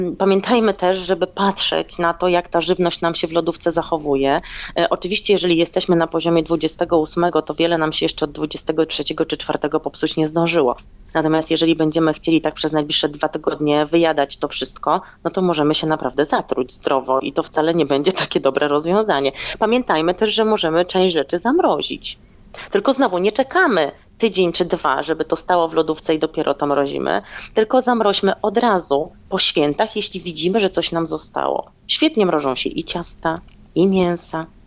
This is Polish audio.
Pamiętajmy też, żeby patrzeć na to, jak ta żywność nam się w lodówce zachowuje. Oczywiście, jeżeli jesteśmy na poziomie 28, to wiele nam się jeszcze od 23 czy 4 popsuć nie zdążyło. Natomiast jeżeli będziemy chcieli tak przez najbliższe 2 tygodnie wyjadać to wszystko, no to możemy się naprawdę zatruć zdrowo i to wcale nie będzie takie dobre rozwiązanie. Pamiętajmy też, że możemy część rzeczy zamrozić. Tylko znowu nie czekamy tydzień czy 2, żeby to stało w lodówce i dopiero to mrozimy, tylko zamroźmy od razu po świętach, jeśli widzimy, że coś nam zostało. Świetnie mrożą się i ciasta, i mięsa,